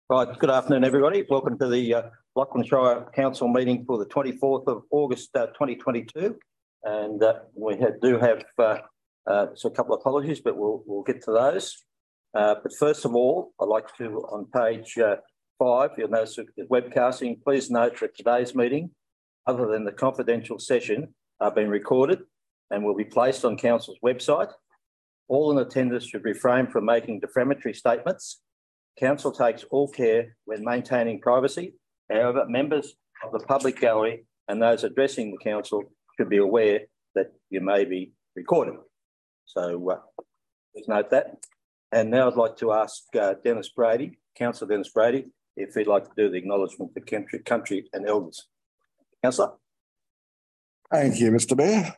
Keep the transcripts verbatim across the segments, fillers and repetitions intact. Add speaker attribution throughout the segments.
Speaker 1: Right, good afternoon, everybody. Welcome to the uh, Lachlan Shire Council meeting for the twenty-fourth of August, uh, twenty twenty-two. And uh, we have, do have uh, uh, so a couple of apologies, but we'll, we'll get to those. Uh, but first of all, I'd like to, on page uh, five, you'll notice the webcasting. Please note that today's meeting, other than the confidential session, are being recorded and will be placed on Council's website. All in attendance should refrain from making defamatory statements. Council takes all care when maintaining privacy. However, members of the public gallery and those addressing the council should be aware that you may be recorded. So uh, please note that. And now I'd like to ask uh, Dennis Brady, Councillor Dennis Brady, if he'd like to do the acknowledgement of country, country and elders. Councillor.
Speaker 2: Thank you, Mister Mayor.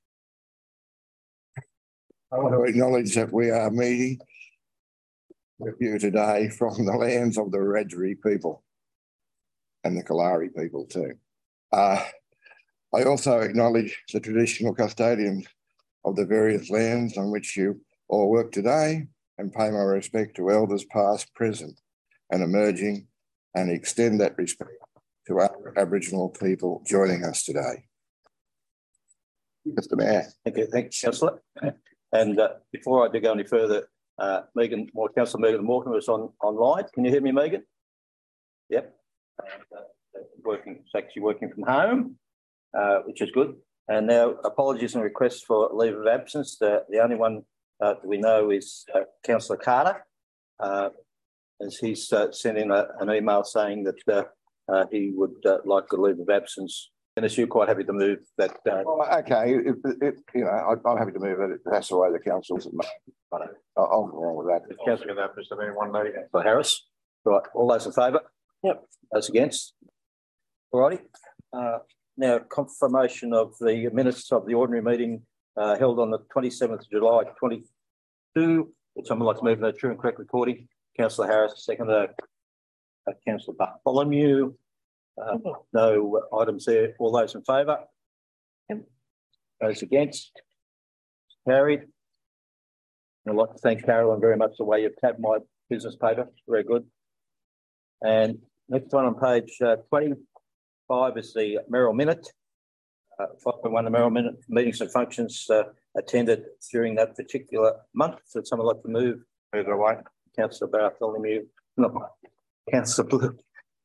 Speaker 2: I want to acknowledge that we are meeting with you today from the lands of the Wiradjuri people and the Kalari people too. Uh, I also acknowledge the traditional custodians of the various lands on which you all work today and pay my respect to elders past, present and emerging, and extend that respect to other Aboriginal people joining us today. Mister Mayor.
Speaker 1: Thank you, thank you, Councillor. And uh, before I do go any further, Uh, Megan, more Councillor Megan Morton was on online. Can you hear me, Megan? Yep. Uh, working, it's actually working from home, uh, which is good. And now apologies and requests for leave of absence. The, the only one uh, that we know is uh, Councillor Carter, uh, as he's uh, sent in a, an email saying that uh, uh, he would uh, like a leave of absence. And is you quite happy to move that? Uh,
Speaker 2: well, okay, if, if, you know, I, I'm happy to move it. That's the way the council is. I'll go along with that.
Speaker 1: Councillor that, Mister Mayor, one lady. For Harris. Right. All those in favour? Yep. Those against? All righty. Uh, now, confirmation of the minutes of the ordinary meeting uh, held on the twenty-seventh of July, twenty-two. Would someone like to move that true and correct recording? Councillor Harris, second. Uh, uh, Councillor Bartholomew. Uh, no items there. All those in favour? Yep. Those against? Carried. I'd like to thank Carolyn very much the way you've tabbed my business paper. Very good. And next one on page uh, twenty-five is the Merrill Minute. Uh, five point one, the Merrill Minute meetings and functions uh, attended during that particular month. So someone like to move? Move it away. Councillor Bartholomew. No, Councillor Blue.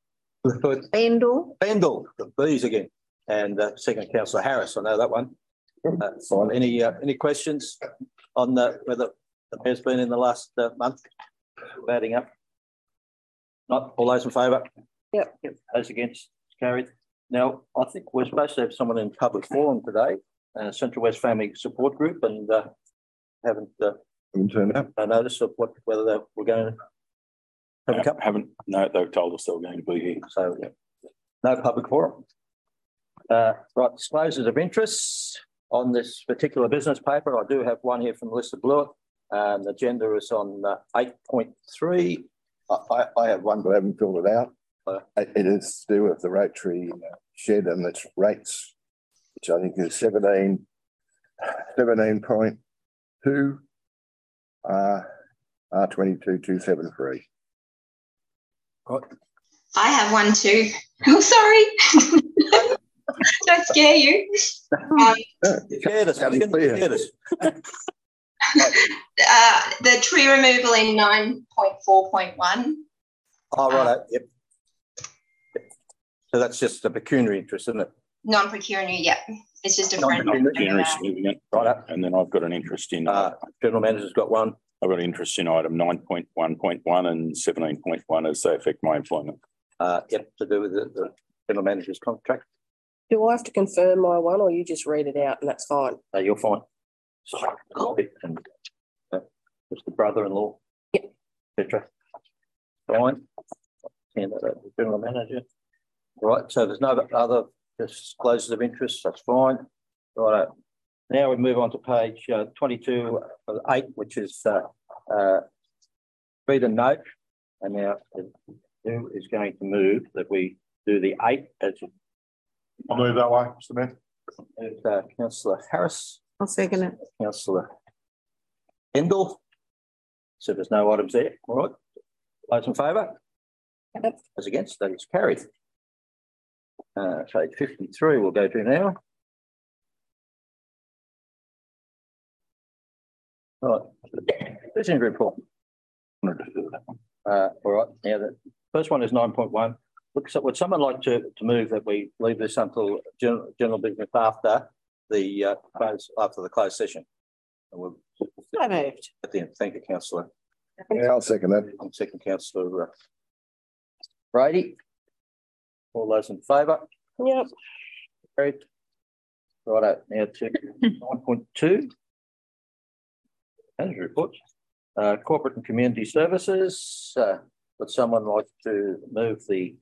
Speaker 3: Bendel.
Speaker 1: Bendel, the bees again. And uh, second, Councillor Harris. I know that one. Uh, fine. Any uh, any questions on the, whether the mayor's been in the last uh, month batting up? Not. All those in favour?
Speaker 3: Yep.
Speaker 1: Yep. Those against? Carried. Now, I think we're supposed to have someone in public forum today, uh, Central West Family Support Group, and uh, haven't uh,
Speaker 2: turned up.
Speaker 1: a notice of what whether they we're going to have a cup.
Speaker 4: Haven't. No, they've told us they were going to be here.
Speaker 1: So, yeah. No public forum. Uh, right, disclosures of interests on this particular business paper. I do have one here from Melissa Blewett. Um, the agenda is on uh, eight point three.
Speaker 2: I, I have one, but I haven't filled it out. Uh, it is to do with the Rotary shed and its rates, which I think is seventeen, seventeen point two, uh, R twenty-two two seven three.
Speaker 1: Right.
Speaker 5: I have one too. Oh, sorry. Don't scare you. Um,
Speaker 1: Scared us, scared us.
Speaker 5: uh, the tree removal in nine point four point one.
Speaker 1: Oh, right. Um, yep. yep. So that's just a pecuniary interest, isn't it?
Speaker 5: Non-pecuniary, yep. It's just a friend.
Speaker 4: Non-pecuniary significant. Right. And then I've got an interest in.
Speaker 1: Uh, General Manager's got one.
Speaker 4: I've got an interest in item nine point one point one and seventeen point one as they affect my employment.
Speaker 1: Uh, yep, to do with the, the General Manager's contract.
Speaker 3: Do I have to confirm my one, or you just read it out and that's fine?
Speaker 1: Uh, you're fine. Sorry. And uh, just the brother-in-law.
Speaker 3: Yep.
Speaker 1: et cetera. Fine. And uh, the General Manager. Right. So there's no other disclosures of interest. That's fine. Right. Now we move on to page uh, twenty-two of eight, which is uh, uh, read a note. And now who is going to move that we do the eight as
Speaker 2: I'll move that way, Mister Mayor.
Speaker 1: Uh, Councillor Harris.
Speaker 3: I'll second it.
Speaker 1: Councillor Bendel. So there's no items there. All right. Those in favour?
Speaker 3: Yep.
Speaker 1: As against, that is carried. Uh, page fifty-three we'll go to now. Right, President report. Uh, all right, now the first one is nine point one. Look, so would someone like to, to move that we leave this until general, general business after the uh, close, after the closed session? And we'll,
Speaker 3: I moved.
Speaker 1: at the end. Thank you, Councillor.
Speaker 2: Yeah, I'll second that.
Speaker 1: I'm second, Councillor uh, Brady. All those in favour?
Speaker 3: Yep.
Speaker 1: Carried. Righto, now to nine point two. Manager report. Uh, corporate and community services. Uh, would someone like to move the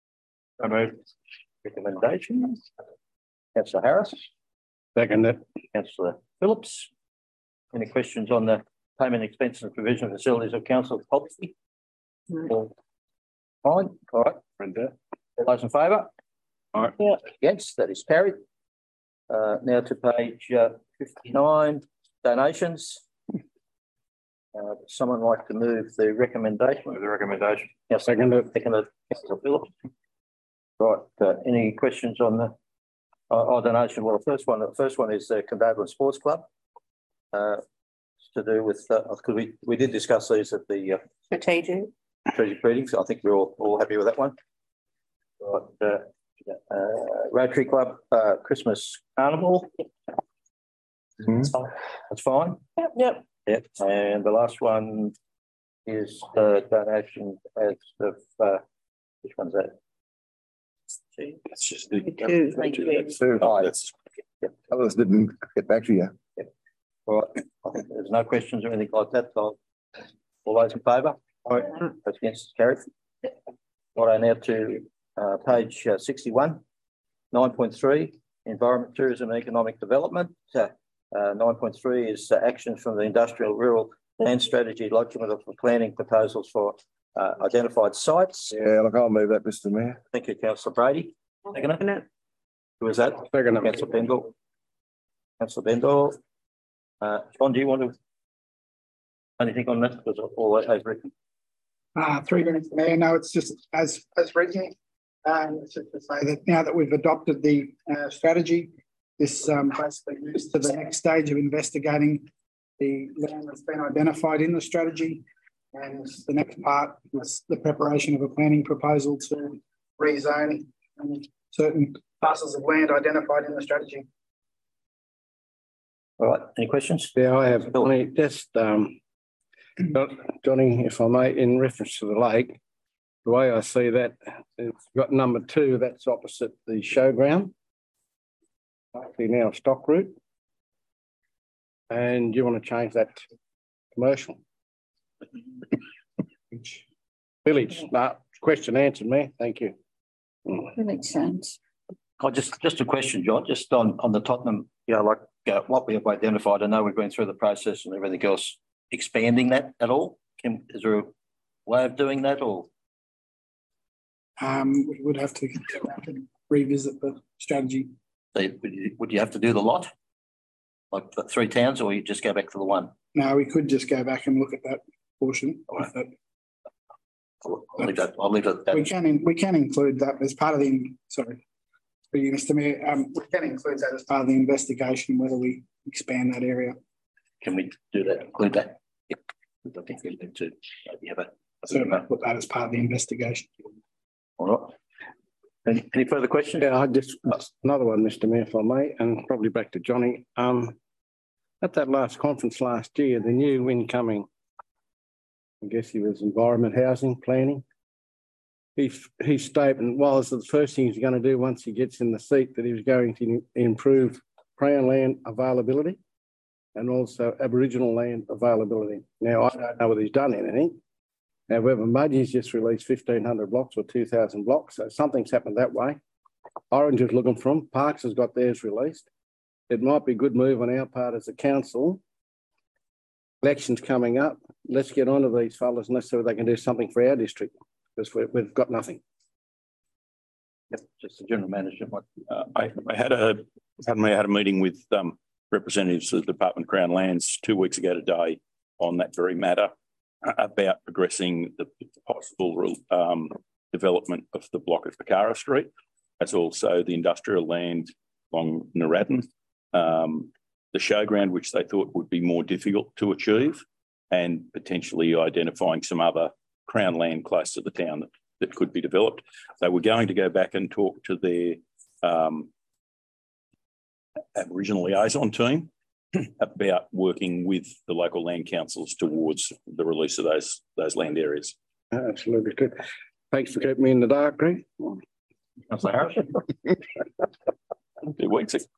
Speaker 1: recommendation? Councillor Harris.
Speaker 4: Second it.
Speaker 1: Councillor Phillips. Any questions on the payment, expenses and provision of facilities of council policy? All fine. All right. All those in favour?
Speaker 4: All right.
Speaker 3: Yeah.
Speaker 1: Against, that is carried. Uh, now to page uh, fifty-nine, donations. Uh, someone like to move the recommendation? Move the recommendation. Yes, second. Seconded. Councillor Phillips. Right. Uh, any questions on the uh, oh, donation? Well, the first one. The first one is the Condobolin Sports Club. Uh, to do with because uh, we we did discuss these at the uh,
Speaker 3: Strategic.
Speaker 1: strategic meetings. I think we're all all happy with that one. Right. Uh, uh, Rotary Club uh, Christmas Carnival.
Speaker 2: Mm-hmm.
Speaker 1: That's fine.
Speaker 3: Yep. Yep.
Speaker 1: Yep. And the last one is the donation as of uh, which one's that?
Speaker 4: That's just the
Speaker 3: Two.
Speaker 2: Two.
Speaker 1: Oh, that's, yep.
Speaker 2: Others didn't get back to you.
Speaker 1: Yep. All right. I think there's no questions or anything like that. So all those in favour? All right. That's against, carried. Right, now to uh, page uh, sixty-one, nine point three, Environment, Tourism and Economic Development. Uh, uh, nine point three is uh, actions from the Industrial Rural Land Strategy, lodgement of planning proposals for uh, identified sites.
Speaker 2: Yeah, look, I'll move that, Mister Mayor.
Speaker 1: Thank you, Councillor Brady. Second it. Who was that?
Speaker 4: Second it.
Speaker 1: Councillor Bendall. Councillor Bendall. Uh, John, do you want to anything on that? Because all that has written.
Speaker 6: Uh, three minutes, Mayor. No, it's just as as written. Um, it's just to say that now that we've adopted the uh, strategy, this um, basically moves to the next stage of investigating the land that's been identified in the strategy, and the next part is the preparation of a planning proposal to rezone certain parcels of land identified in the strategy.
Speaker 1: All right. Any questions?
Speaker 7: Yeah, I have. Johnny, just um, Johnny, if I may, in reference to the lake, the way I see that, it's got number two. That's opposite the showground. Actually, now stock route, and you want to change that to commercial village. No, question answered, me. Thank you.
Speaker 8: That makes sense.
Speaker 1: Oh, just just a question, John. Just on on the Tottenham, you know, like uh, what we have identified. I know we've been through the process and everything else. Expanding that at all? Can, is there a way of doing that, or?
Speaker 6: Um, we would have to revisit the strategy.
Speaker 1: So would you, would you have to do the lot, like the three towns, or you just go back to the one?
Speaker 6: No, we could just go back and look at that portion.
Speaker 1: All right. I'll, I'll leave that. I'll leave it at that.
Speaker 6: We can in, we can include that as part of the sorry, for you, Mister Mayor. Um, we can include that as part of the investigation whether we expand that area.
Speaker 1: Can we do that? Include that? Yep. I think we need to have a.
Speaker 6: So put that as part of the investigation.
Speaker 1: All right. Any, any further questions?
Speaker 7: Yeah, I just another one, Mister Mayor, if I may, and probably back to Johnny. Um, at that last conference last year, the new incoming, I guess he was environment, housing, planning. He his statement was that the first thing he's going to do once he gets in the seat, that he was going to improve Crown land availability and also Aboriginal land availability. Now, I don't know whether he's done anything. However, Mudgee's just released fifteen hundred blocks or two thousand blocks, so something's happened that way. Orange is looking for them. Parks has got theirs released. It might be a good move on our part as a council. Elections coming up. Let's get onto these fellas and let's see if they can do something for our district, because we've got nothing.
Speaker 1: Yep, just the general manager.
Speaker 4: Uh, I, I had a had, I had a meeting with um, representatives of the Department of Crown Lands two weeks ago today on that very matter, uh, about progressing the possible um, development of the block at Picara Street. That's also the industrial land along Narradin, um, the showground, which they thought would be more difficult to achieve, and potentially identifying some other Crown land close to the town that, that could be developed. They were going to go back and talk to their um, Aboriginal liaison team about working with the local land councils towards the release of those, those land areas.
Speaker 7: Absolutely good. Thanks for keeping me in the dark, Greg.
Speaker 4: Councillor Harris. Two weeks ago.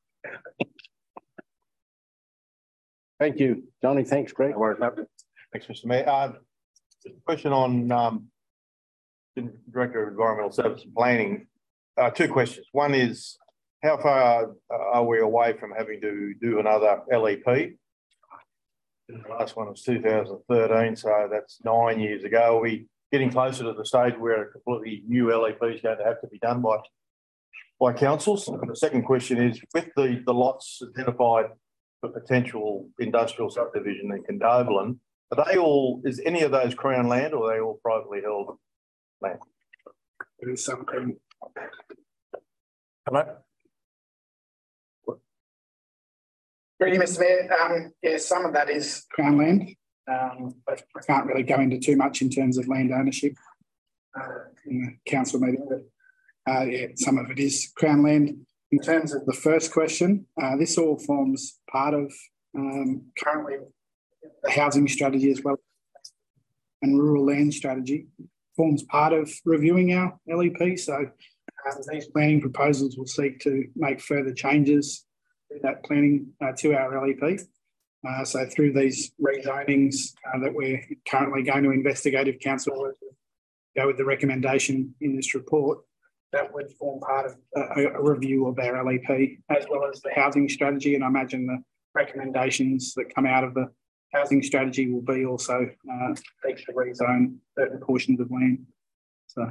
Speaker 7: Thank you, Johnny. Thanks, Greg.
Speaker 9: No worries, mate. Thanks, Mister Mayor. Uh, just a question on um, the Director of Environmental Services and Planning. Uh, two questions. One is, how far are we away from having to do another L E P? The last one was two thousand thirteen, so that's nine years ago. Are we getting closer to the stage where a completely new L E P is going to have to be done by, by councils? And the second question is, with the, the lots identified for potential industrial subdivision in Condobolin, are they all, is any of those Crown land, or are they all privately held land?
Speaker 6: There is some Crown.
Speaker 9: Hello?
Speaker 6: Really, Mister Mayor, um, yeah, some of that is Crown land, um, but I can't really go into too much in terms of land ownership uh, in the council meeting. But uh, yeah, some of it is Crown land. In terms of the first question, uh, this all forms part of um, currently the housing strategy as well, and rural land strategy forms part of reviewing our L E P. So uh, these planning proposals will seek to make further changes to that planning uh, to our L E P. Uh, so through these rezonings uh, that we're currently going to investigate, if council were to go with the recommendation in this report, that would form part of a, a review of our L E P, as well as the housing strategy. And I imagine the recommendations that come out of the housing strategy will be also uh, seek to rezone certain portions of land. So,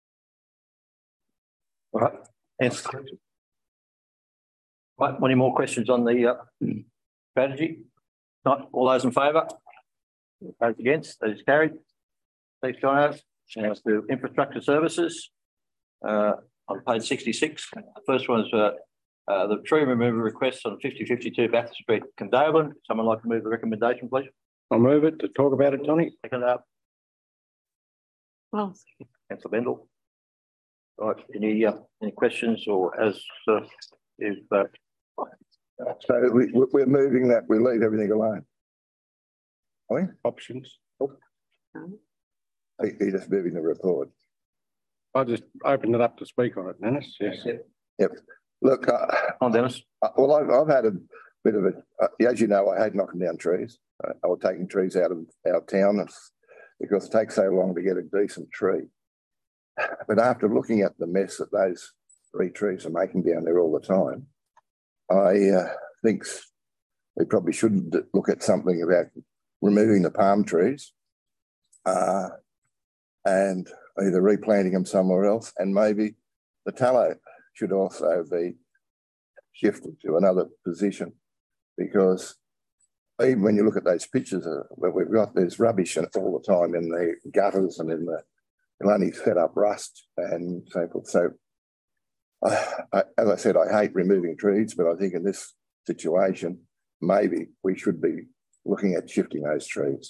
Speaker 1: all right. Answer the question. Right. Any more questions on the uh, strategy? Not all those in favour? Those against? That is carried. Thanks, John. Now to infrastructure services. Uh, on page sixty-six, the first one is uh, uh, the tree removal request on fifty fifty-two Bathurst Street, Condobolin. Someone like to move the recommendation, please?
Speaker 7: I'll move it to talk about it, Johnny.
Speaker 1: Second up.
Speaker 8: Well,
Speaker 1: Councillor Bendel. Right. Any uh, any questions, or as uh, is uh,
Speaker 2: so we, we're moving that we leave everything alone. Are we?
Speaker 7: Options.
Speaker 2: Oh. He, he just moving the report.
Speaker 7: I'll just open it up to speak on it, Dennis. Yes.
Speaker 2: Yep. Yep. Look, uh,
Speaker 1: on Dennis.
Speaker 2: Uh, well, I've, I've had a bit of a, uh, as you know, I hate knocking down trees. Uh, I was taking trees out of our town because it takes so long to get a decent tree. But after looking at the mess that those three trees are making down there all the time, I uh, think we probably shouldn't look at something about removing the palm trees uh, and either replanting them somewhere else, and maybe the tallow should also be shifted to another position, because even when you look at those pictures uh, where we've got, there's rubbish all the time in the gutters and in the, you'll only set up rust and so forth. So uh, I, as I said, I hate removing trees, but I think in this situation, maybe we should be looking at shifting those trees.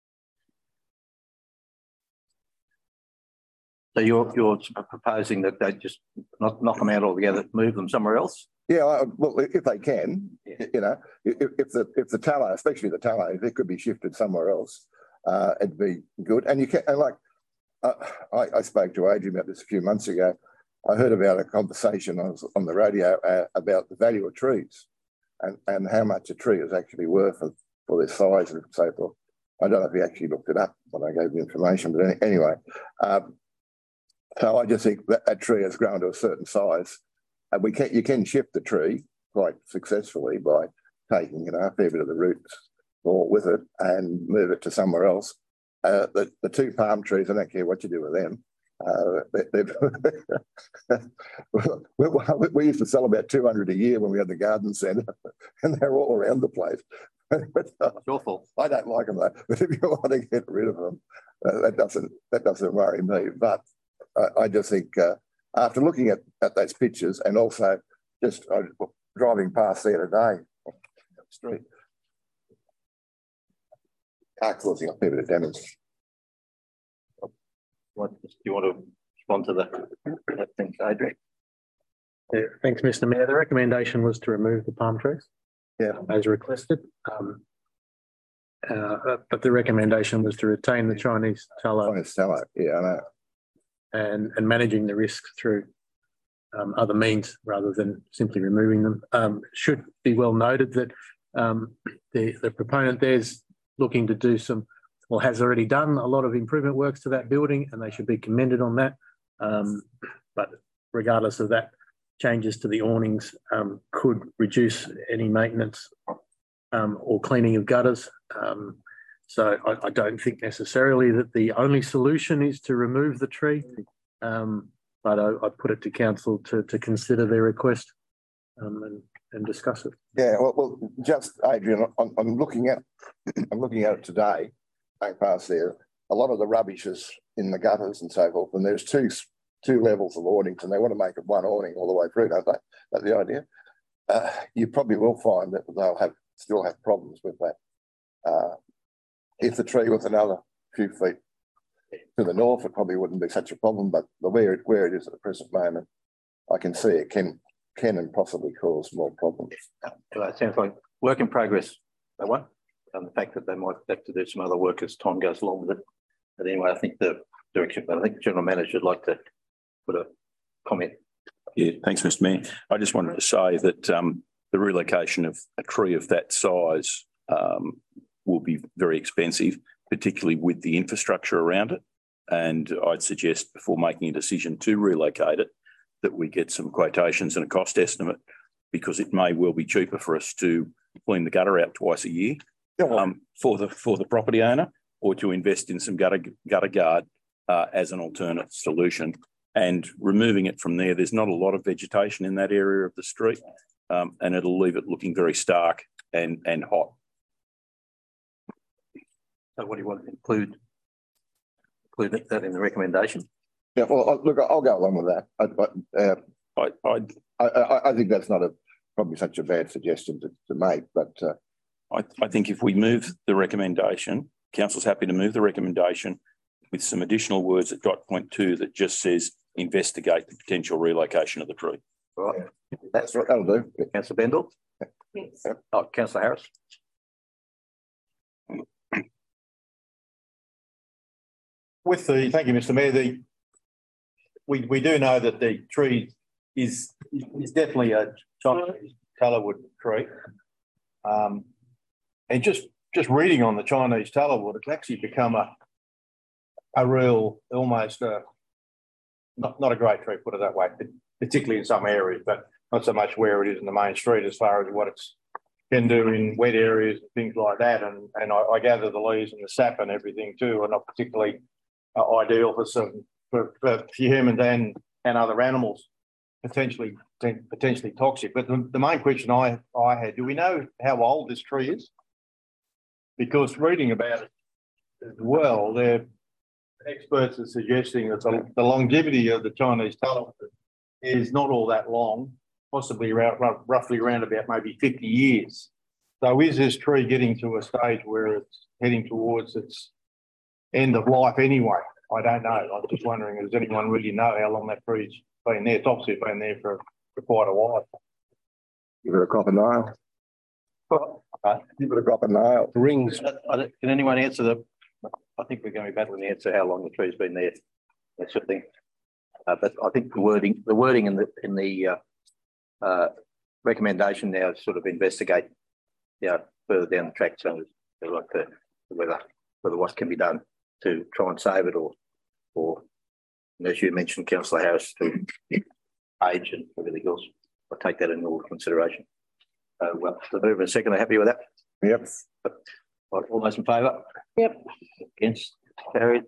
Speaker 1: So you're you're proposing that they just not knock them out altogether, move them somewhere else?
Speaker 2: Yeah, I, well, if they can, yeah. you know, if, if the if the tallow, especially the tallow, if it could be shifted somewhere else, uh, it'd be good. And you can, and like, uh, I, I spoke to Adrian about this a few months ago. I heard about a conversation on, on the radio uh, about the value of trees and, and how much a tree is actually worth for, for their size and so forth. I don't know if he actually looked it up when I gave the information, but any, anyway. Um, So I just think that a tree has grown to a certain size, and we can you can shift the tree quite successfully by taking you know a fair bit of the roots or with it and move it to somewhere else. Uh, the the two palm trees, I don't care what you do with them. Uh, they, we, we used to sell about two hundred a year when we had the garden centre, and they're all around the place. But, uh,
Speaker 1: awful.
Speaker 2: I don't like them though. But if you want to get rid of them, uh, that doesn't that doesn't worry me. But I, I just think uh, after looking at, at those pictures and also just uh, driving past there today, street, are causing a fair bit of damage.
Speaker 1: What, do you want to respond to that? I think, Adrian.
Speaker 10: Yeah, thanks, Mister Mayor. The recommendation was to remove the palm trees.
Speaker 2: Yeah.
Speaker 10: As requested. Um, uh, but the recommendation was to retain the Chinese tallow.
Speaker 2: Chinese tallow, yeah, I know.
Speaker 10: And, and managing the risk through um, other means rather than simply removing them. Um, should be well noted that um, the, the proponent there's looking to do some, well, has already done a lot of improvement works to that building, and they should be commended on that. Um, but regardless of that, changes to the awnings um, could reduce any maintenance um, or cleaning of gutters. Um, so I, I don't think necessarily that the only solution is to remove the tree, um, but I, I put it to council to, to consider their request um, and, and discuss it.
Speaker 2: Yeah, well, well just Adrian, I'm, I'm looking at, I'm looking at it today, going past there. A lot of the rubbish is in the gutters and so forth, and there's two two levels of awnings, and they want to make it one awning all the way through, don't they? That's the idea. Uh, you probably will find that they'll have still have problems with that. Uh, if the tree was another few feet to the north, it probably wouldn't be such a problem, but the where it, where it is at the present moment, I can see it can can and possibly cause more problems.
Speaker 1: Well, it sounds like work in progress, that one, and the fact that they might have to do some other work as time goes along with it. But anyway, I think the direction, but I think the General Manager would like to put a comment.
Speaker 4: Yeah, thanks, Mister Mayor. I just wanted to say that um, the relocation of a tree of that size um, will be very expensive, particularly with the infrastructure around it. And I'd suggest before making a decision to relocate it, that we get some quotations and a cost estimate, because it may well be cheaper for us to clean the gutter out twice a year um, for the for the property owner, or to invest in some gutter, gutter guard uh, as an alternate solution. And removing it from there, there's not a lot of vegetation in that area of the street, um, and it'll leave it looking very stark and, and hot.
Speaker 1: So what do you want to include? Include that in the recommendation?
Speaker 2: Yeah, well, look, I'll go along with that. I, but, uh,
Speaker 4: I,
Speaker 2: I, I, I think that's not a probably such a bad suggestion to, to make, but uh,
Speaker 4: I, I think if we move the recommendation, council's happy to move the recommendation with some additional words at dot point two that just says investigate the potential relocation of the tree.
Speaker 1: Right. That's
Speaker 2: what that'll do.
Speaker 1: Councillor Bendel.
Speaker 3: Yes.
Speaker 1: Oh, Councillor Harris.
Speaker 9: With the, thank you, Mister Mayor, the, we, we do know that the tree is, is definitely a Chinese tallowood tree. Um, and just, just reading on the Chinese tallowood, it's actually become a, a real, almost a, not, not a great tree, put it that way, particularly in some areas, but not so much where it is in the main street as far as what it's can do in wet areas and things like that. And, and I, I gather the leaves and the sap and everything too are not particularly uh, ideal for some for, for humans and, and other animals, potentially potentially toxic. But the, the main question I, I had, do we know how old this tree is? Because reading about it as well, they're experts are suggesting that the, the longevity of the Chinese tallowood is not all that long, possibly around, roughly around about maybe fifty years. So is this tree getting to a stage where it's heading towards its end of life anyway? I don't know. I'm just wondering, does anyone really know how long that tree's been there? It's obviously been there for, for quite a while.
Speaker 2: Give it a copper nail.
Speaker 1: Well, okay.
Speaker 2: Give it a copper nail.
Speaker 7: Rings.
Speaker 1: Can anyone answer the, I think we're going to be battling the answer how long the tree's been there, that sort of thing. Uh, but I think the wording, the wording in the in the uh, uh, recommendation now is sort of investigate, you know, further down the track. So like the, whether whether what can be done to try and save it, or or and as you mentioned, Councillor Harris, to age and everything else. I'll take that in all consideration. Uh, well, the move in a second. Are happy with that?
Speaker 2: Yep.
Speaker 1: Right, all those in favour?
Speaker 3: Yep.
Speaker 1: Against? Carried.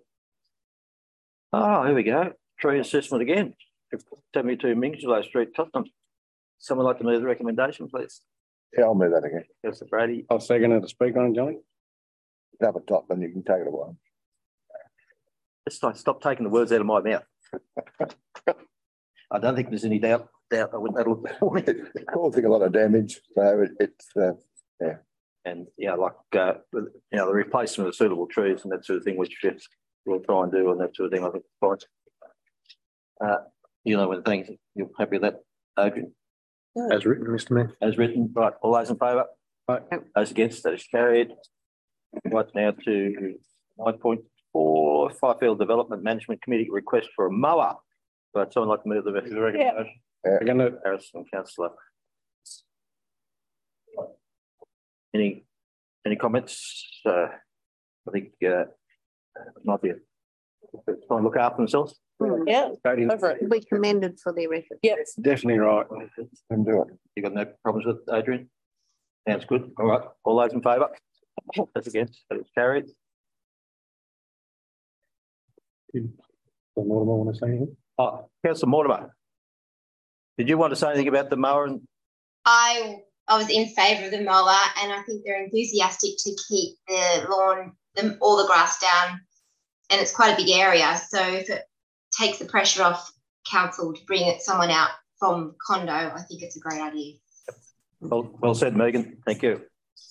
Speaker 1: Oh, here we go. Tree assessment again. seventy-two Mingslow Street, Tottenham. Someone like to move the recommendation, please?
Speaker 2: Yeah, I'll move that again.
Speaker 1: Councillor Brady.
Speaker 7: I'll second it to speak on, Johnny.
Speaker 2: Have a top, then you can take it away.
Speaker 1: Just like, stop taking the words out of my mouth. I don't think there's any doubt, doubt that'll,
Speaker 2: It's causing a lot of damage, so it, it's, uh, yeah.
Speaker 1: and, yeah, like, uh, you know, the replacement of suitable trees and that sort of thing, which we'll try and do and that sort of thing, I think it's fine. Uh, you know, when things, you're happy with that, Adrian?
Speaker 10: As written, Mister Mayor.
Speaker 1: As written, right, all those in favour?
Speaker 10: Right.
Speaker 1: Those against, that is carried. Right now to nine point four, Fifield Development Management Committee request for a mower. But someone like to move the rest of the recommendation?
Speaker 7: We're gonna,
Speaker 1: Harrison, councillor. Any, any comments? Uh, I think, uh, it might be, a- try and look after themselves.
Speaker 3: Yeah,
Speaker 7: Katie,
Speaker 3: over it.
Speaker 8: We commended for their effort.
Speaker 3: Yep.
Speaker 7: definitely right.
Speaker 2: Can do it.
Speaker 1: You got no problems with Adrian? Sounds good. All right. All those in favour? That's against. That is carried.
Speaker 10: The Mortimer want to say anything?
Speaker 1: Oh, councillor Mortimer. Did you want to say anything about the mower? And
Speaker 5: I I was in favour of the mower, and I think they're enthusiastic to keep the lawn, the, all the grass down, and it's quite a big area. So if it takes the pressure off council to bring it someone out from condo, I think it's a great idea.
Speaker 1: Well, well said, Megan. Thank you.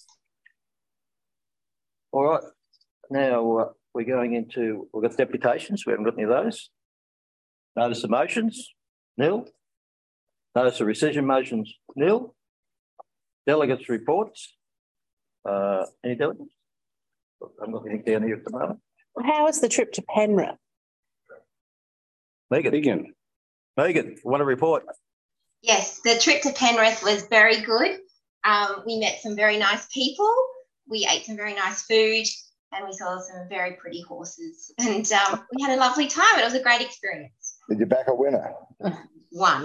Speaker 1: All right. Now uh, we're going into, we've got deputations. We haven't got any of those. Notice of motions, nil. Notice of rescission motions, nil. Delegates reports. Uh, any delegates? I'm not anything down here at the moment.
Speaker 3: How was the trip to Penrith?
Speaker 1: Megan.
Speaker 7: Megan.
Speaker 1: Megan, want to report?
Speaker 5: Yes, the trip to Penrith was very good. Um, we met some very nice people. We ate some very nice food, and we saw some very pretty horses. And um, we had a lovely time. It was a great experience.
Speaker 2: Did you back a winner?
Speaker 5: One.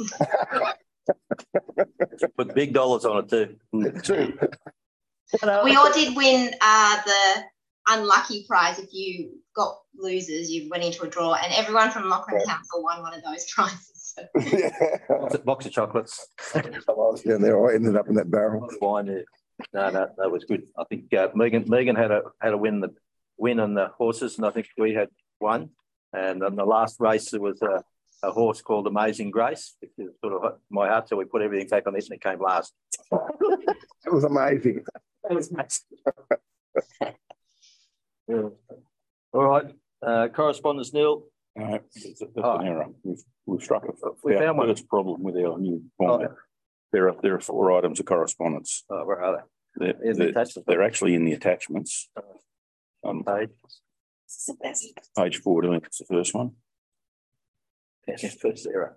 Speaker 1: Put big dollars on it too.
Speaker 2: Two.
Speaker 5: We all did win uh, the unlucky prize. If you got losers, you went into a draw, and everyone from Lachlan
Speaker 2: Right.
Speaker 5: Council won one of those prizes. So.
Speaker 2: Yeah.
Speaker 1: Box of, box of chocolates.
Speaker 2: I was down there. I ended up in that barrel.
Speaker 1: Wine there. No, no, that was good. I think uh, Megan Megan had a had a win the win on the horses, and I think we had one. And on the last race, there was a, a horse called Amazing Grace, which is sort of my heart. So we put everything back on this, and it came last.
Speaker 2: It was amazing.
Speaker 1: That was nice. Yeah. All right. Uh, correspondence, Neil.
Speaker 4: No, that's that's
Speaker 1: Oh.
Speaker 4: an error. We've, we've struck a
Speaker 1: We found one.
Speaker 4: first problem with our new
Speaker 1: Oh,
Speaker 4: format. There are, there are four items of correspondence.
Speaker 1: oh, where are
Speaker 4: They're,
Speaker 1: they? Is the
Speaker 4: they're,
Speaker 1: attachment
Speaker 4: they're actually in the attachments. On
Speaker 1: page?
Speaker 4: page fourteen, it's the first one.
Speaker 1: Yeah, first error.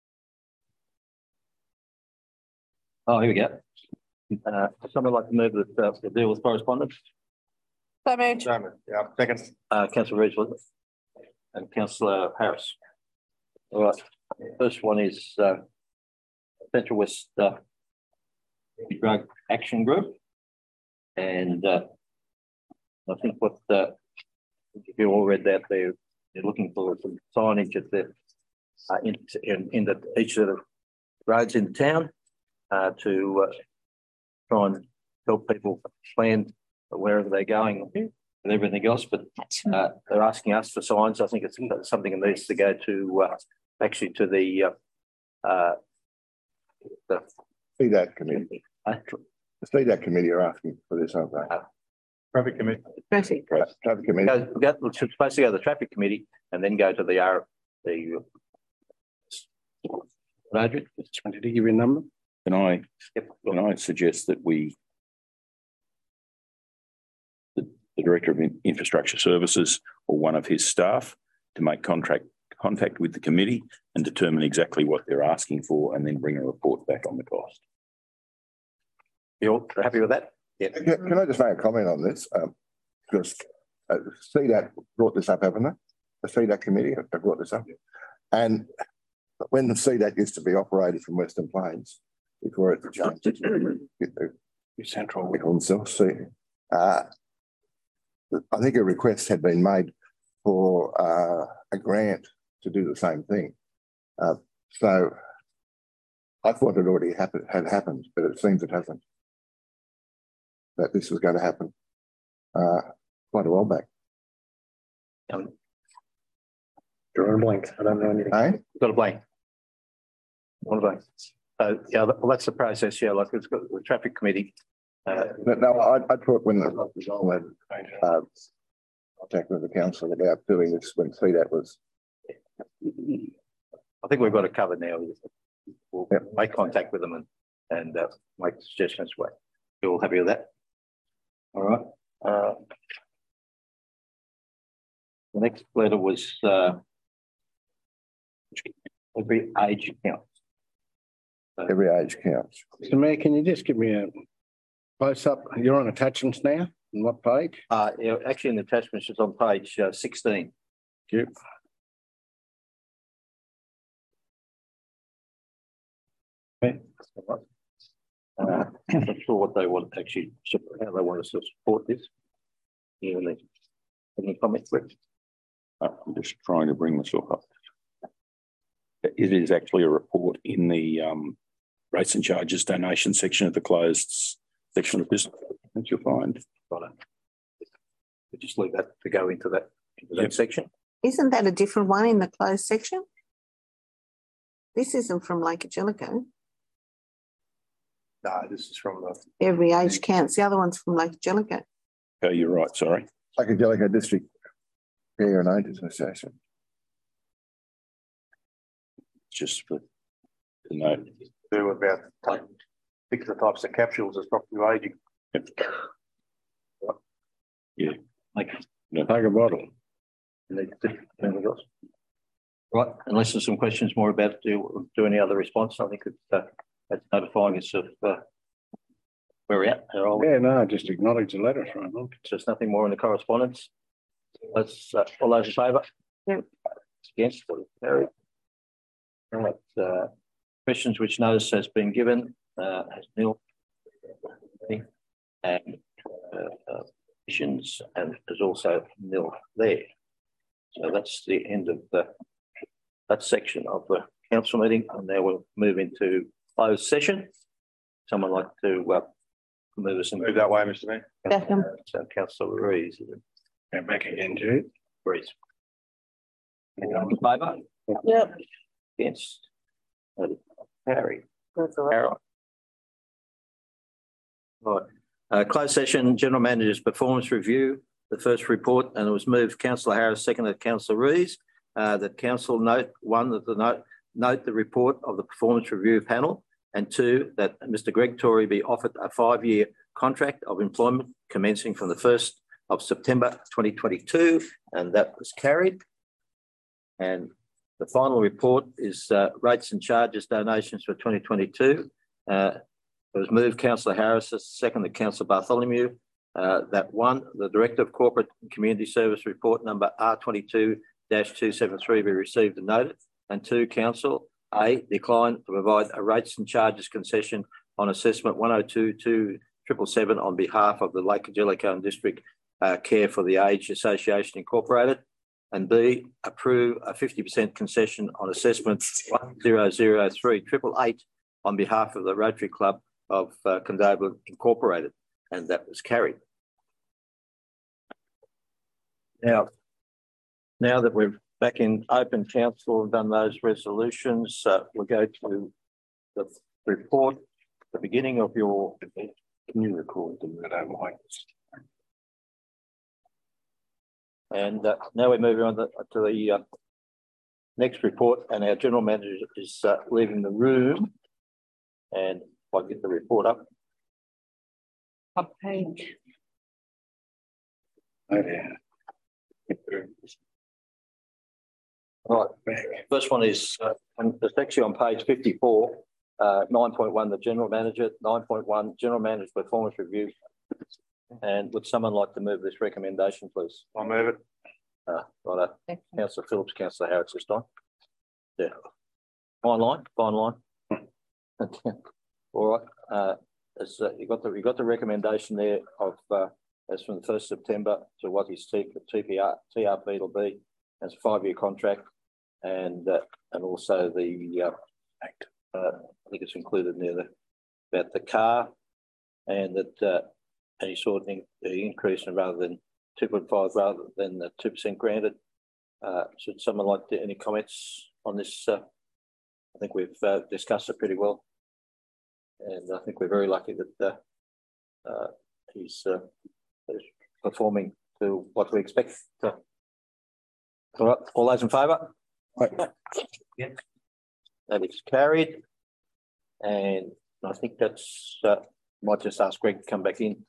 Speaker 1: Oh, here we go. Uh, someone like to move that uh, the deal with correspondence?
Speaker 3: So moved.
Speaker 9: Simon, yeah, second.
Speaker 1: Uh, Councillor Reeves, was it? And Councillor Harris. All right. First one is uh, Central West uh, Drug Action Group, and uh, I think what uh, if you all read that, they're they're looking for some signage at the uh, in, in in the each of the roads in town uh, to uh, try and help people plan wherever they're going and everything else. But uh, they're asking us for signs. I think it's something that needs to go to uh, actually to the uh, uh, the
Speaker 2: C DAT committee.
Speaker 1: uh,
Speaker 2: The C DAT committee are asking for this, aren't they?
Speaker 9: Traffic committee.
Speaker 8: Traffic.
Speaker 2: Traffic committee.
Speaker 1: go, go, it's supposed to go to the traffic committee and then go to the R the Adrian.
Speaker 7: Did he give you a number?
Speaker 4: Can I,
Speaker 1: Yep.
Speaker 4: can I suggest that we, the, the Director of Infrastructure Services or one of his staff to make contract contact with the committee and determine exactly what they're asking for and then bring a report back on the cost.
Speaker 1: You're happy with that? Yeah.
Speaker 2: Can, can I just make a comment on this? Um, because uh, C DAT brought this up, haven't they? The C DAT committee have brought this up. And when the C DAT used to be operated from Western Plains, before it changed to
Speaker 7: Central.
Speaker 2: we call themselves C, uh, I think a request had been made for uh, a grant to do the same thing. Uh, so I thought it already happened, had happened, but it seems it hasn't. That this was going to happen uh, quite a while back.
Speaker 1: Um,
Speaker 10: Drawing a blank. I don't know anything.
Speaker 2: Eh?
Speaker 10: Got a blank. One of blank. Uh, yeah, well, that's the process. Yeah, like it's got the traffic committee. Uh,
Speaker 2: But no, I, I thought when the Resolve had uh, contact with the council about doing this when C DAT was.
Speaker 10: I think we've got it covered now. We'll
Speaker 2: Yep.
Speaker 10: make contact with them and, and uh, make suggestions. Way. You're all happy with that? All right. Uh, the next letter was uh, every age counts. So,
Speaker 2: Every age counts.
Speaker 7: Mister Mayor, can you just give me a close up? You're on attachments now. On what page?
Speaker 10: uh, yeah, actually, in the attachments, it's on page uh, sixteen.
Speaker 7: Yep.
Speaker 10: Okay. Uh, I'm not sure what they want actually, how they want us to support this. Any, any comments, Rick?
Speaker 4: Uh, I'm just trying to bring myself up. It is actually a report in the um, rates and charges donation section of the closed section of business. I think you'll find.
Speaker 10: Right. We'll just leave that to go into that, into that
Speaker 4: Yep.
Speaker 10: section.
Speaker 8: Isn't that a different one in the closed section? This isn't from Lake Angelico.
Speaker 10: No, this is from the.
Speaker 8: Every age counts. The other one's from Lake Angelico.
Speaker 4: Oh, you're right. Sorry.
Speaker 2: Like a Jellicoe District Care and Ages Association.
Speaker 4: Just for the note.
Speaker 10: Do about like pick the types of capsules as properly aging.
Speaker 4: Yep. Yeah.
Speaker 10: Like,
Speaker 7: Take a bottle.
Speaker 10: anything else? Right, unless there's some questions more about it, do, do any other response, I think it's, uh, it's notifying us of uh, where we're at. How are we?
Speaker 7: Yeah, no, just acknowledge the letter from them.
Speaker 10: So there's nothing more in the correspondence. Let's, uh, all those in favour?
Speaker 8: Yep.
Speaker 10: Against, carried. All right, uh, questions which notice has been given, uh, has nil. And uh, uh, questions, and there's also nil there. So that's the end of the, that section of the council meeting, and now we'll move into closed session. Someone like to uh, move us into
Speaker 9: Move that way, Mister Mayor.
Speaker 8: Second.
Speaker 10: So Councillor Rees.
Speaker 7: Go back again, Jude.
Speaker 10: Rees. In favour?
Speaker 8: Yep.
Speaker 10: Against? Harry.
Speaker 8: That's all right.
Speaker 10: Carol. Right. Uh, closed session, General Manager's performance review, the first report, and it was moved Councillor Harris, seconded Councillor Rees, uh, that Council note one, that the note, note the report of the performance review panel, and two, that Mister Greg Torrey be offered a five-year contract of employment commencing from the first of September twenty twenty-two, and that was carried. And the final report is uh, rates and charges donations for twenty twenty-two. Uh, it was moved Councillor Harris, seconded Councillor Bartholomew, uh, that one, the Director of Corporate and Community Service report number R twenty-two dash two seven three be received and noted, and two, Council A, decline to provide a rates and charges concession on assessment one oh two two seven seven seven on behalf of the Lake Angelico and District uh, Care for the Aged Association Incorporated, and B, approve a fifty percent concession on assessment one zero zero three eight eight eight on behalf of the Rotary Club of uh, Condobolin Incorporated, and that was carried. Now, now that we're back in open council and done those resolutions, uh, we'll go to the report, the beginning of your, can you record them? I don't mind. And uh, now we're moving on to, to the uh, next report, and our General Manager is uh, leaving the room. And if I get the report up.
Speaker 8: Up page.
Speaker 7: Oh, yeah.
Speaker 10: Right, first one is, uh, and it's actually on page fifty-four, uh, nine point one, the General Manager, nine point one, General Manager's Performance Review. And would someone like to move this recommendation, please?
Speaker 9: I'll move it.
Speaker 10: Uh, right, uh, Councillor Phillips, Councillor Harris this time. Yeah. Fine line, fine line. All right. Uh, as, uh, you got the you got the recommendation there of uh, as from the first of September to what his T P R T R P will be as a five year contract, and uh, and also the uh, act. Uh, I think it's included near the about the car, and that uh, any sort of in, increase in rather than two point five rather than the two percent granted,
Speaker 1: Uh, should someone like to, any comments on this? Uh, I think we've uh, discussed it pretty well. And I think we're very lucky that uh, uh, he's, uh, he's performing to what we expect. So, all those in favour? Yeah. That is carried. And I think that's, uh, might just ask Greg to come back in.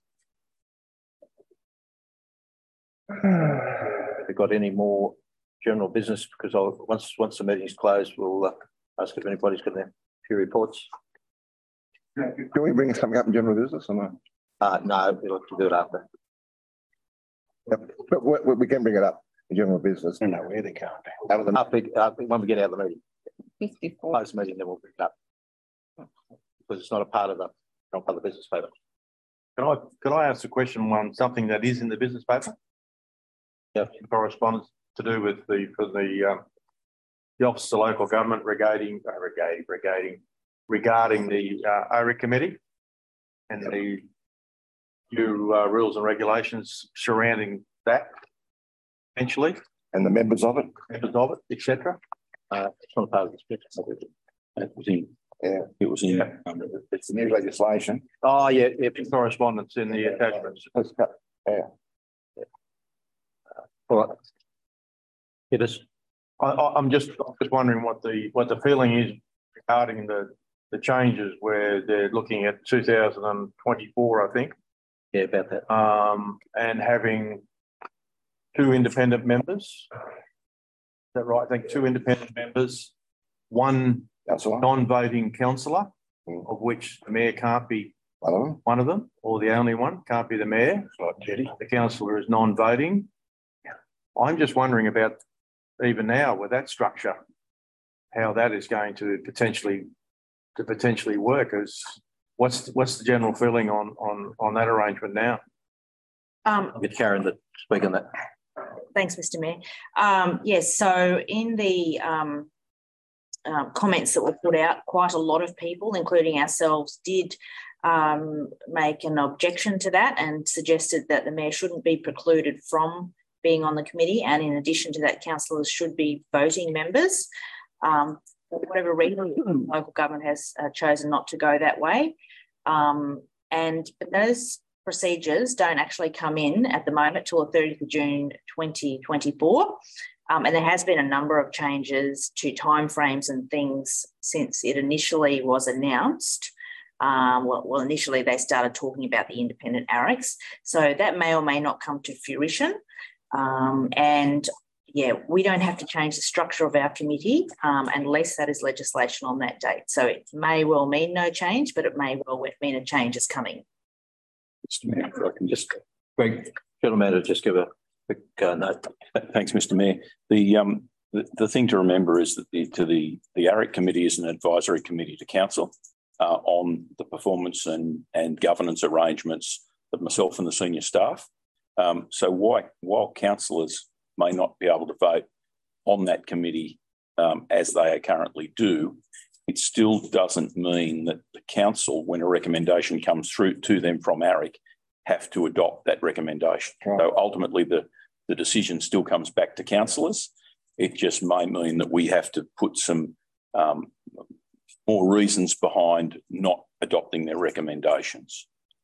Speaker 1: Have we got any more general business? Because I'll, once once the meeting's closed, we'll uh, ask if anybody's got a few reports.
Speaker 2: Can we bring something up in general business or not?
Speaker 1: Uh, no, we'll have to do it after.
Speaker 2: Yep. But we, we can bring it up in general business.
Speaker 7: I don't know where they can't.
Speaker 1: After, after, when we get out of the meeting.
Speaker 8: fifty-four.
Speaker 1: Close the meeting, then we'll bring it up. Because it's not a part of the, not part of the business paper.
Speaker 9: Can I, could I ask a question on something that is in the business paper?
Speaker 1: Yeah.
Speaker 9: Correspondence to do with the, for the, um, the Office of Local Government regarding, uh, regarding, regarding, regarding the uh, O R I C committee and the new uh, rules and regulations surrounding that, potentially,
Speaker 2: and the members of it,
Speaker 9: members of it, et cetera.
Speaker 1: Uh, it's not a part of this business.
Speaker 4: It was in,
Speaker 2: yeah,
Speaker 4: it was in.
Speaker 9: Yeah.
Speaker 2: Um, it's the new legislation.
Speaker 9: Oh, yeah, yeah, correspondence in the attachments.
Speaker 2: Yeah.
Speaker 1: All right. It is.
Speaker 9: I, I, I'm just, I'm just wondering what the what the feeling is regarding the the changes where they're looking at two thousand twenty-four, I think.
Speaker 1: Yeah, about that.
Speaker 9: Um, and having two independent members. Is that right? I think two independent members, one
Speaker 2: Councillor.
Speaker 9: non-voting councillor,
Speaker 2: Mm.
Speaker 9: of which the mayor can't be
Speaker 2: One of them.
Speaker 9: one of them, or the only one, can't be the mayor. The councillor is non-voting. I'm just wondering about, even now with that structure, how that is going to potentially to potentially work. As what's what's the general feeling on on on that arrangement now?
Speaker 11: Um,
Speaker 1: I'll get Karen to speak on that.
Speaker 11: Thanks, Mister Mayor. Um, yes, so in the um, uh, comments that were put out, quite a lot of people, including ourselves, did um, make an objection to that and suggested that the mayor shouldn't be precluded from being on the committee, and in addition to that, councillors should be voting members. Um, for whatever reason, local government has uh, chosen not to go that way. Um, and but those procedures don't actually come in at the moment till the thirtieth of June twenty twenty-four. Um, and there has been a number of changes to timeframes and things since it initially was announced. Um, well, well, initially they started talking about the independent A R I Cs. So that may or may not come to fruition. Um, and yeah, we don't have to change the structure of our committee um, unless that is legislation on that date. So it may well mean no change, but it may well mean a change is coming.
Speaker 4: Mister Mayor, if I can just,
Speaker 1: Greg, gentleman, to just give a quick uh, note.
Speaker 4: thanks, Mister Mayor. The um the, the thing to remember is that the to the the A R I C committee is an advisory committee to council uh, on the performance and and governance arrangements of myself and the senior staff. Um, so why, while councillors may not be able to vote on that committee um, as they currently do, it still doesn't mean that the council, when a recommendation comes through to them from A R I C, have to adopt that recommendation. Right. So ultimately the, the decision still comes back to councillors. It just may mean that we have to put some um, more reasons behind not adopting their recommendations,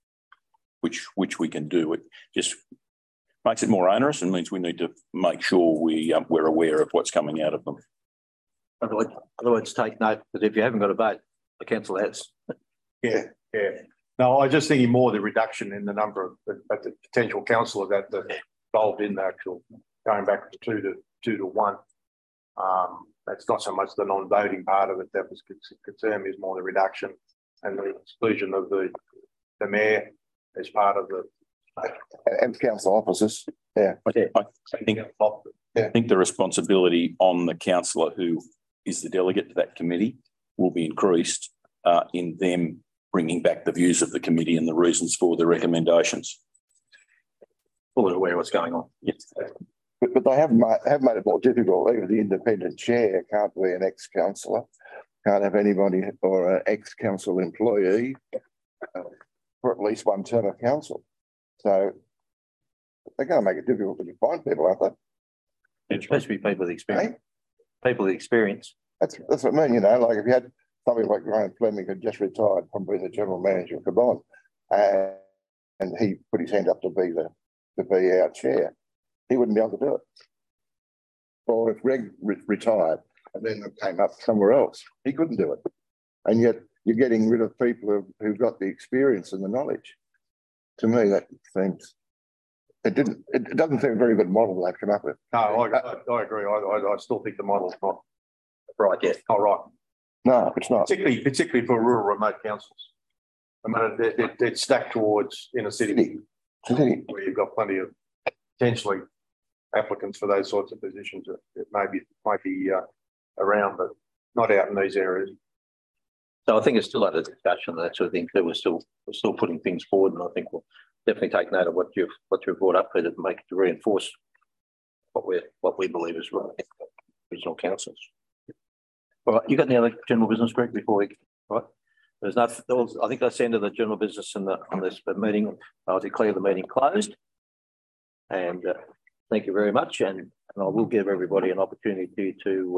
Speaker 4: which, which we can do. It just makes it more onerous and means we need to make sure we, um, we're aware of what's coming out of them.
Speaker 1: Otherwise, otherwise take note, because if you haven't got a vote, the council has.
Speaker 9: Yeah, yeah. No, I was just thinking more the reduction in the number of the, the potential councillors that are involved in the actual going back from two to two to one. Um, that's not so much the non-voting part of it that was concerned, is more the reduction and the exclusion of the the mayor as part of the
Speaker 2: and council officers. Yeah,
Speaker 4: I, I think I think the responsibility on the councillor who is the delegate to that committee will be increased uh, in them bringing back the views of the committee and the reasons for the recommendations.
Speaker 1: Fully aware of what's going on.
Speaker 4: Yes.
Speaker 2: But, but they have made, have made it more difficult. Even the independent chair can't be an ex-councillor, can't have anybody or an ex-council employee uh, for at least one term of council. So they're going to make it difficult to find people, aren't they?
Speaker 1: It's supposed to be people with experience. People with experience.
Speaker 2: That's that's what I mean, you know, like if you had somebody like Graham Fleming who just retired from being the general manager of Cabon, and, and he put his hand up to be the to be our chair, he wouldn't be able to do it. Or if Greg re retired and then came up somewhere else, he couldn't do it. And yet you're getting rid of people who, who've got the experience and the knowledge. To me, that seems, it didn't, it, it doesn't seem a very good model they've come up with.
Speaker 9: No, I, I, I agree. I, I, I still think the model's not
Speaker 1: right yet.
Speaker 9: Not right.
Speaker 2: No, it's not.
Speaker 9: Particularly, particularly for rural remote councils. I mean, it, it, it's stacked towards inner city,
Speaker 2: city,
Speaker 9: where you've got plenty of potentially applicants for those sorts of positions that, that maybe might be uh, around, but not out in these areas.
Speaker 1: So I think it's still under discussion. That sort of thing. We're still we're still putting things forward, and I think we'll definitely take note of what you've what you've brought up, Peter, to make it to reinforce what we what we believe is right. Regional councils. All right, you got any other general business, Greg? Before we right, there's not. There was, I think that's the end of the general business in the on this meeting. I'll declare the meeting closed, and uh, thank you very much. And, and I will give everybody an opportunity to.